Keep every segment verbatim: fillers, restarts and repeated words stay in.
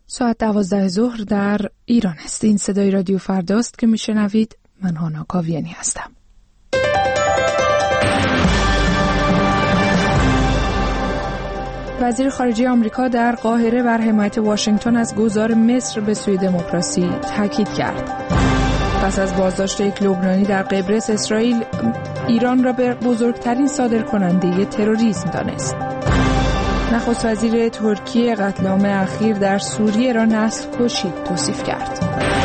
ساعت دوازده ظهر در ایران است. این صدای رادیو فرداست که میشنوید. من هانا کاویانی هستم. وزیر خارجه آمریکا در قاهره بر حمایت واشنگتن از گذار مصر به سوی دموکراسی تاکید کرد. پس از بازداشت یک لبنانی در قبرس، اسرائیل ایران را به بزرگترین صادرکننده تروریسم دانست. نخست وزیر ترکیه قتل عام اخیر در سوریه را نسل کشی توصیف کرد.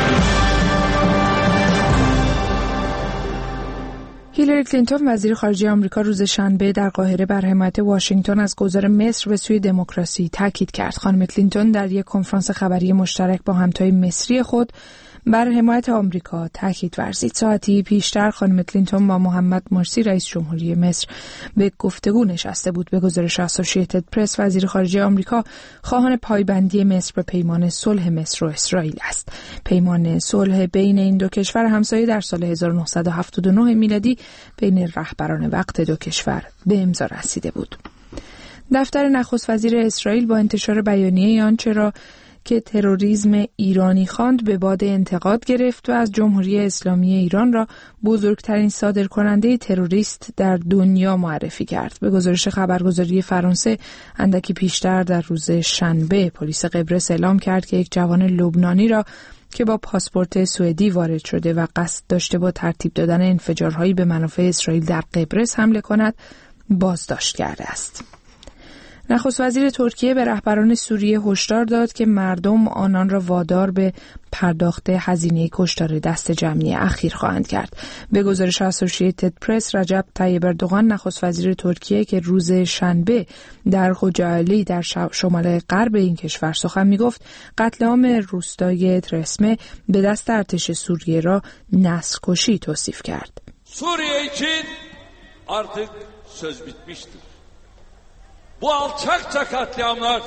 هیلاری کلینتون وزیر خارجه آمریکا روز شنبه در قاهره بر حمایت واشنگتن از گذار مصر به سوی دموکراسی تاکید کرد. خانم کلینتون در یک کنفرانس خبری مشترک با همتای مصری خود بر حمایت آمریکا تاکید ورزید. ساعتی پیشتر خانم کلینتون با محمد مرسی رئیس جمهوری مصر به گفتگو نشسته بود. به گزارش اسوسییتد پرس، وزیر خارجه آمریکا خواهان پایبندی مصر به پیمان صلح مصر و اسرائیل است. پیمان صلح بین این دو کشور همسایه در سال هزار و نهصد و هفتاد و نه میلادی بین رهبران وقت دو کشور به امضا رسیده بود. دفتر نخست وزیر اسرائیل با انتشار بیانیه آنچه را که تروریسم ایرانی خواند به باد انتقاد گرفت و از جمهوری اسلامی ایران را بزرگترین صادرکننده تروریست در دنیا معرفی کرد. به گزارش خبرگزاری فرانسه، اندکی پیشتر در روز شنبه پلیس قبرس اعلام کرد که یک جوان لبنانی را که با پاسپورت سوئدی وارد شده و قصد داشته با ترتیب دادن انفجارهایی به منافع اسرائیل در قبرس حمله کند بازداشت کرده است. نخست وزیر ترکیه به رهبران سوریه هشدار داد که مردم آنان را وادار به پرداخت هزینه کشتار دست جمعی اخیر خواهند کرد. به گزارش اسوسییتد پرس، رجب طیب اردوغان نخست وزیر ترکیه که روز شنبه در خوجالی در شمال غرب این کشور سخن می‌گفت، قتل عام روستای ترسمه به دست ارتش سوریه را نسل کشی توصیف کرد. سوریه için artık söz bitmiştir. Bu alçakça katliamlar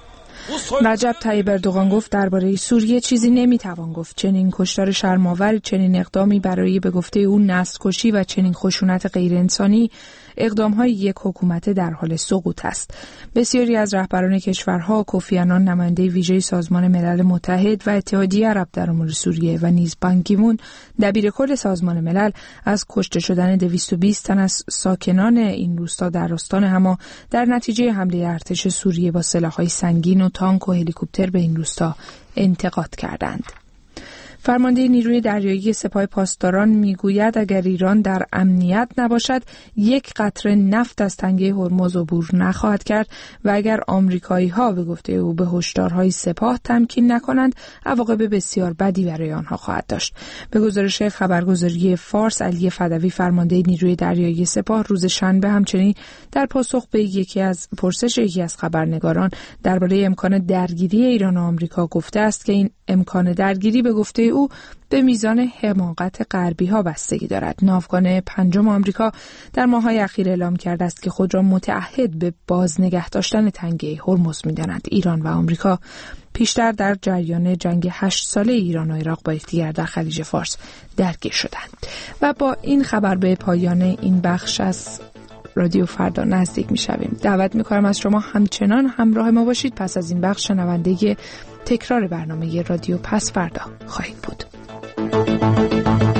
رجب طیب اردوغان گفت درباره سوریه چیزی نمیتوان گفت. چنین کشتار شرم‌آور، چنین اقدامی برای به گفته او نسل کشی و چنین خشونت غیر انسانی اقدام‌های یک حکومت در حال سقوط است. بسیاری از رهبران کشورها، کوفی عنان نماینده ویژه سازمان ملل متحد و اتحادیه عرب در امور سوریه و نیز بان کی مون دبیرکل سازمان ملل از کشته شدن دویست و بیست تن از ساکنان این روستا در استان حما در نتیجه حمله ارتش سوریه با سلاح‌های سنگین و تانک و هلیکوپتر به این روستا انتقاد کردند. فرمانده نیروی دریایی سپاه پاسداران میگوید اگر ایران در امنیت نباشد یک قطره نفت از تنگه هرمز عبور نخواهد کرد و اگر آمریکایی ها به گفته او به هشدارهای سپاه تمکین نکنند عواقب بسیار بدی برای آنها خواهد داشت. به گزارش خبرگزاری فارس، علی فدوی فرمانده نیروی دریایی سپاه روز شنبه همچنین در پاسخ به یکی از پرسش یکی از خبرنگاران درباره امکان درگیری ایران و آمریکا گفته است که این امکان درگیری به گفته او به میزان حماقت غربی ها بستگی دارد. ناوگان پنجم آمریکا در ماه‌های اخیر اعلام کرده است که خود را متعهد به باز نگه داشتن تنگه هرمز می‌داند. ایران و آمریکا پیشتر در جریان جنگ هشت ساله ایران و عراق با یکدیگر در خلیج فارس درگیر شدند. و با این خبر به پایان این بخش از رادیو فردا نزدیک می‌شویم. دعوت می‌کنم از شما همچنان همراه ما باشید. پس از این بخش شنونده تکرار برنامه رادیو پس فردا خواهید بود.